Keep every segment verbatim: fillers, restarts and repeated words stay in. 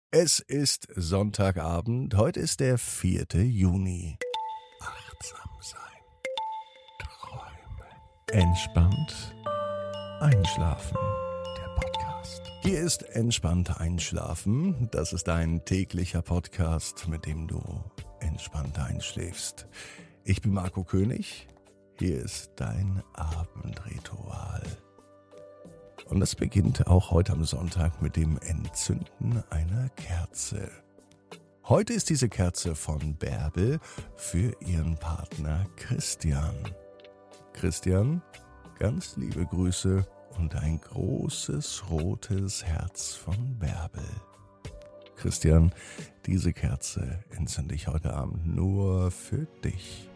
Es ist Sonntagabend, heute ist der vierte Juni. Achtsam sein, träumen, entspannt einschlafen. Der Podcast. Hier ist Entspannt einschlafen. Das ist ein täglicher Podcast, mit dem du entspannt einschläfst. Ich bin Marco König. Hier ist dein Abendritual. Und das beginnt auch heute am Sonntag mit dem Entzünden einer Kerze. Heute ist diese Kerze von Bärbel für ihren Partner Christian. Christian, ganz liebe Grüße und ein großes rotes Herz von Bärbel. Christian, diese Kerze entzünde ich heute Abend nur für dich.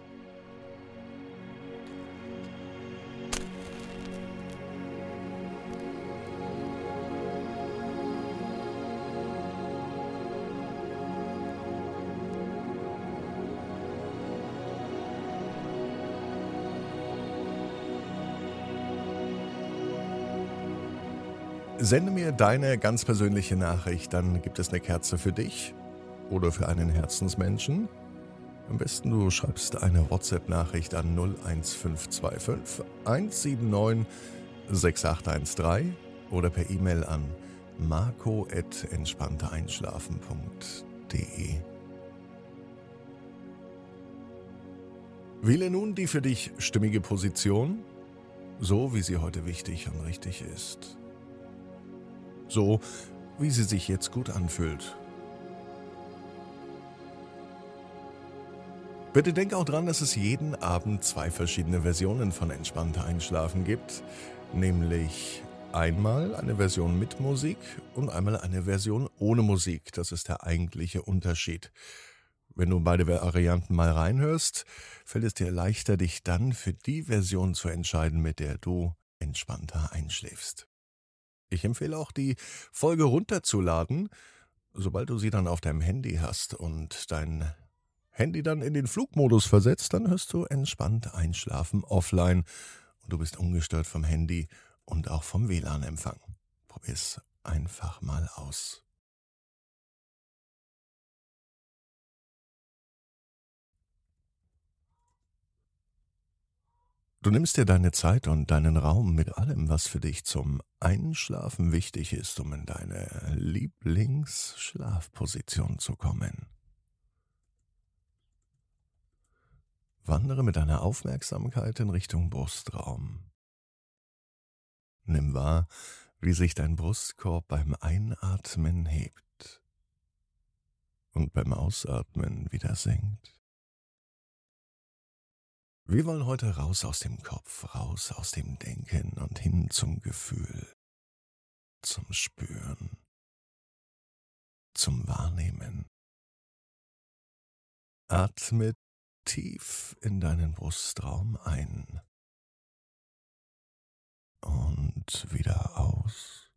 Sende mir deine ganz persönliche Nachricht, dann gibt es eine Kerze für dich oder für einen Herzensmenschen. Am besten du schreibst eine WhatsApp-Nachricht an null eins fünf zwei fünf eins sieben neun sechs acht eins drei oder per E-Mail an marco at entspanntereinschlafen punkt de. Wähle nun die für dich stimmige Position, so wie sie heute wichtig und richtig ist. So, wie sie sich jetzt gut anfühlt. Bitte denk auch dran, dass es jeden Abend zwei verschiedene Versionen von Entspannter Einschlafen gibt. Nämlich einmal eine Version mit Musik und einmal eine Version ohne Musik. Das ist der eigentliche Unterschied. Wenn du beide Varianten mal reinhörst, fällt es dir leichter, dich dann für die Version zu entscheiden, mit der du entspannter einschläfst. Ich empfehle auch, die Folge runterzuladen, sobald du sie dann auf deinem Handy hast und dein Handy dann in den Flugmodus versetzt, dann hörst du entspannt einschlafen offline und du bist ungestört vom Handy und auch vom W L A N-Empfang. Probier's einfach mal aus. Du nimmst dir deine Zeit und deinen Raum mit allem, was für dich zum Einschlafen wichtig ist, um in deine Lieblingsschlafposition zu kommen. Wandere mit deiner Aufmerksamkeit in Richtung Brustraum. Nimm wahr, wie sich dein Brustkorb beim Einatmen hebt und beim Ausatmen wieder senkt. Wir wollen heute raus aus dem Kopf, raus aus dem Denken und hin zum Gefühl, zum Spüren, zum Wahrnehmen. Atme tief in deinen Brustraum ein und wieder aus.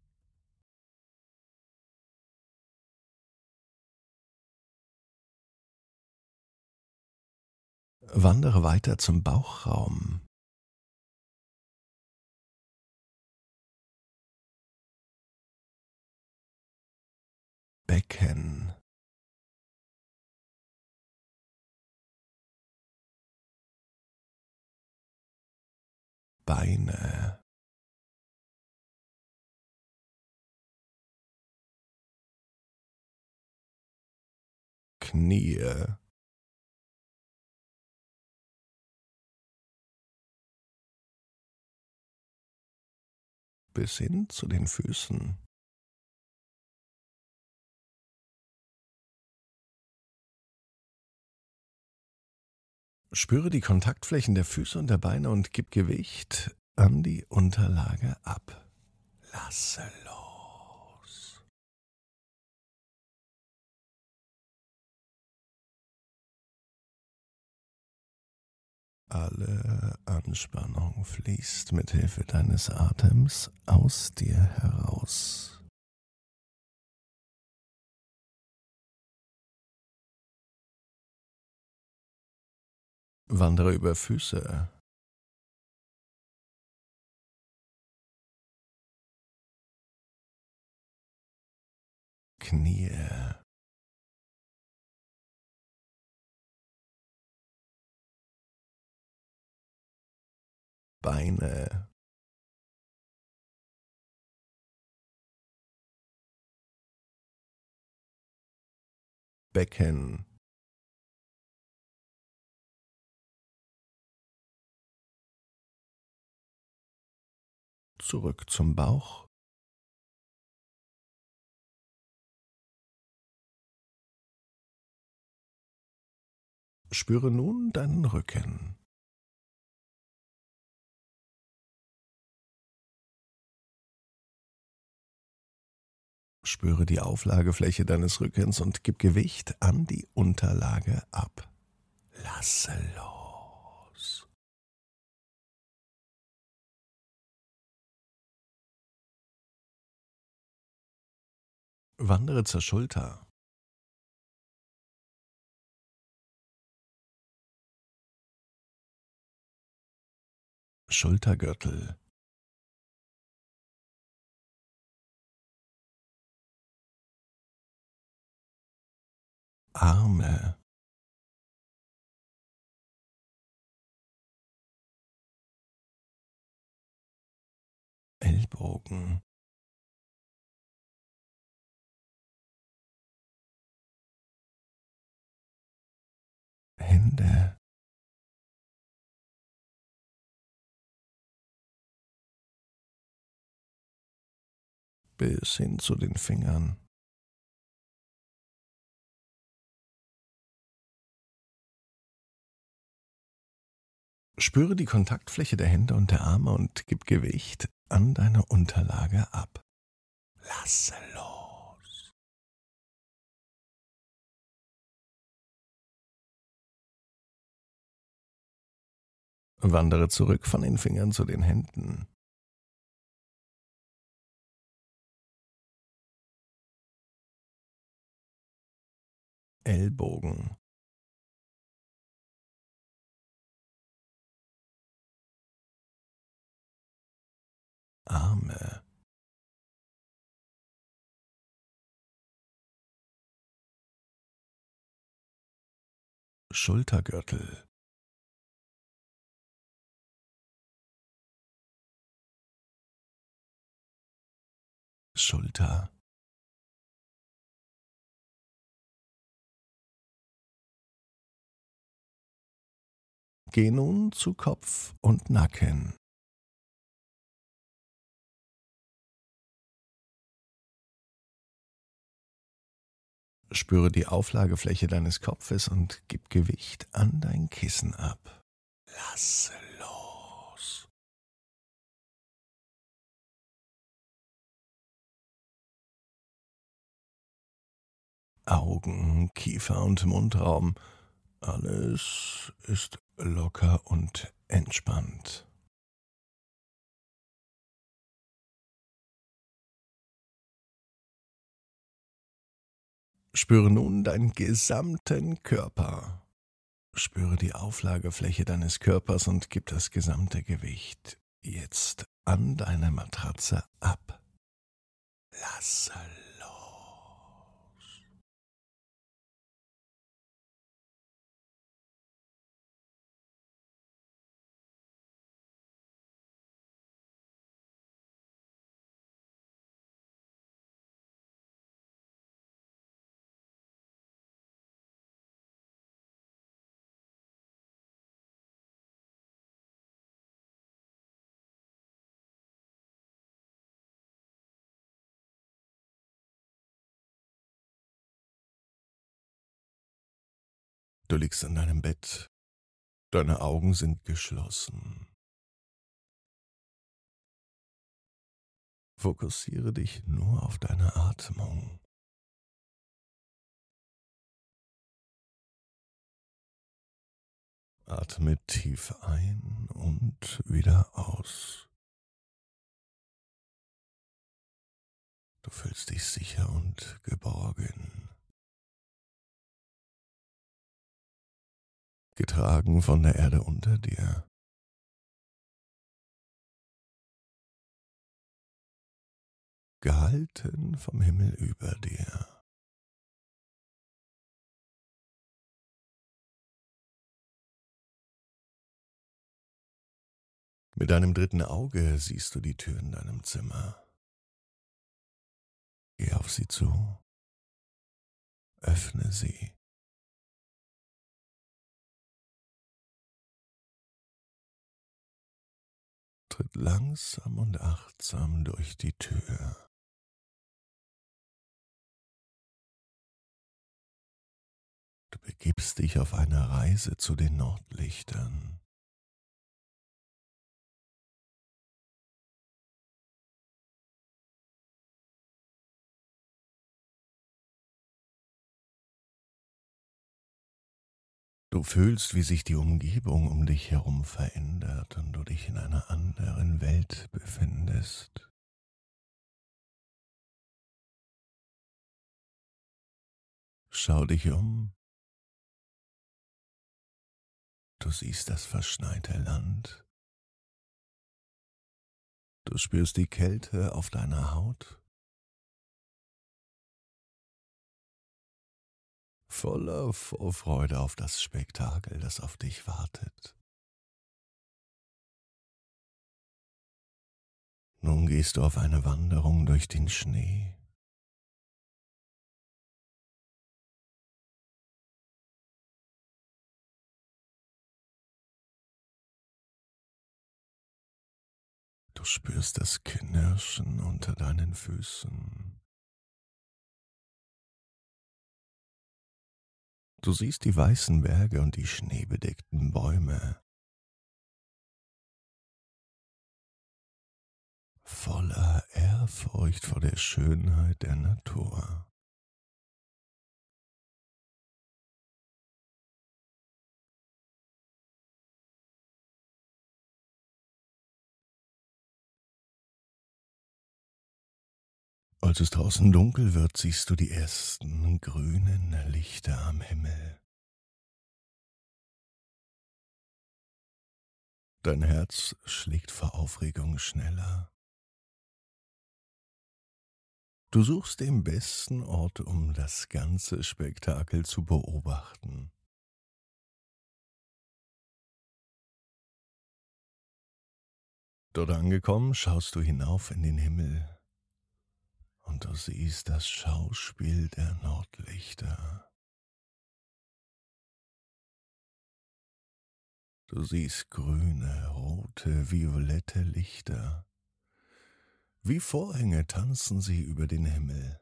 Wandere weiter zum Bauchraum. Becken. Beine. Knie. Bis hin zu den Füßen. Spüre die Kontaktflächen der Füße und der Beine und gib Gewicht an die Unterlage ab. Lasse los. Alle Anspannung fließt mit Hilfe deines Atems aus dir heraus. Wandere über Füße. Knie, Beine, Becken, zurück zum Bauch, spüre nun deinen Rücken. Spüre die Auflagefläche deines Rückens und gib Gewicht an die Unterlage ab. Lasse los. Wandere zur Schulter. Schultergürtel. Arme. Ellbogen. Hände. Bis hin zu den Fingern. Spüre die Kontaktfläche der Hände und der Arme und gib Gewicht an deine Unterlage ab. Lasse los. Wandere zurück von den Fingern zu den Händen. Ellbogen. Arme. Schultergürtel. Schulter. Geh nun zu Kopf und Nacken. Spüre die Auflagefläche deines Kopfes und gib Gewicht an dein Kissen ab. Lasse los. Augen, Kiefer und Mundraum. Alles ist locker und entspannt. Spüre nun deinen gesamten Körper. Spüre die Auflagefläche deines Körpers und gib das gesamte Gewicht jetzt an deine Matratze ab. Lasse los. Du liegst in deinem Bett. Deine Augen sind geschlossen. Fokussiere dich nur auf deine Atmung. Atme tief ein und wieder aus. Du fühlst dich sicher und geborgen. Getragen von der Erde unter dir. Gehalten vom Himmel über dir. Mit deinem dritten Auge siehst du die Tür in deinem Zimmer. Geh auf sie zu, öffne sie. Tritt langsam und achtsam durch die Tür. Du begibst dich auf eine Reise zu den Nordlichtern. Du fühlst, wie sich die Umgebung um dich herum verändert und du dich in einer anderen Welt befindest. Schau dich um. Du siehst das verschneite Land. Du spürst die Kälte auf deiner Haut. Voller Vorfreude auf das Spektakel, das auf dich wartet. Nun gehst du auf eine Wanderung durch den Schnee. Du spürst das Knirschen unter deinen Füßen. Du siehst die weißen Berge und die schneebedeckten Bäume. Voller Ehrfurcht vor der Schönheit der Natur. Als es draußen dunkel wird, siehst du die ersten grünen Lichter am Himmel. Dein Herz schlägt vor Aufregung schneller. Du suchst den besten Ort, um das ganze Spektakel zu beobachten. Dort angekommen, schaust du hinauf in den Himmel und du siehst das Schauspiel der Nordlichter. Du siehst grüne, rote, violette Lichter. Wie Vorhänge tanzen sie über den Himmel.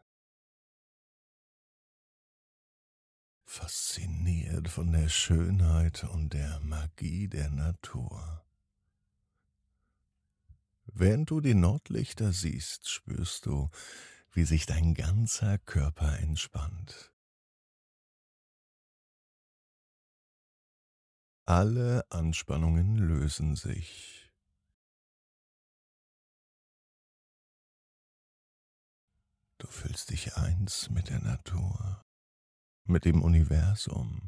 Fasziniert von der Schönheit und der Magie der Natur. Während du die Nordlichter siehst, spürst du, wie sich dein ganzer Körper entspannt. Alle Anspannungen lösen sich. Du fühlst dich eins mit der Natur, mit dem Universum.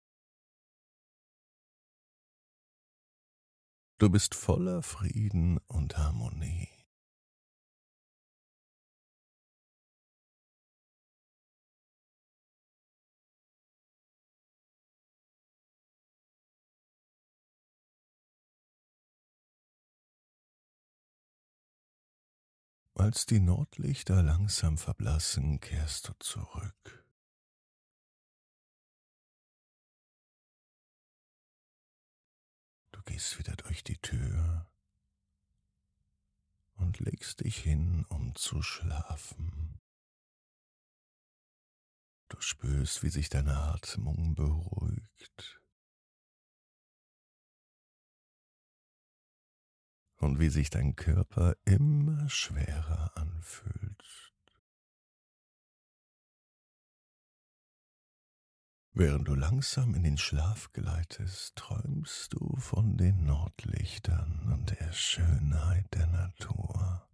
Du bist voller Frieden und Harmonie. Als die Nordlichter langsam verblassen, kehrst du zurück. Du gehst wieder durch die Tür und legst dich hin, um zu schlafen. Du spürst, wie sich deine Atmung beruhigt und wie sich dein Körper immer schwerer anfühlt. Während du langsam in den Schlaf gleitest, träumst du von den Nordlichtern und der Schönheit der Natur.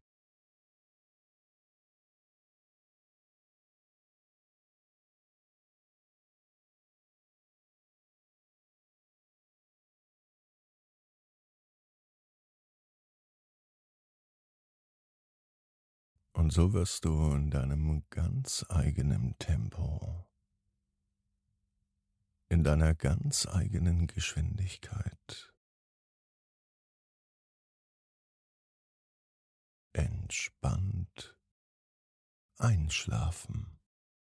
Und so wirst du in deinem ganz eigenen Tempo, in deiner ganz eigenen Geschwindigkeit entspannt einschlafen.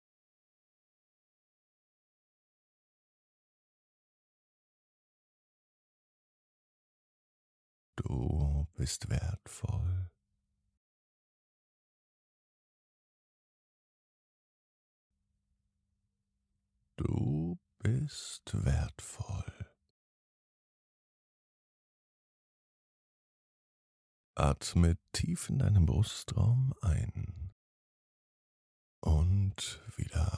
Du bist wertvoll. Du bist wertvoll. Atme tief in deinem Brustraum ein und wieder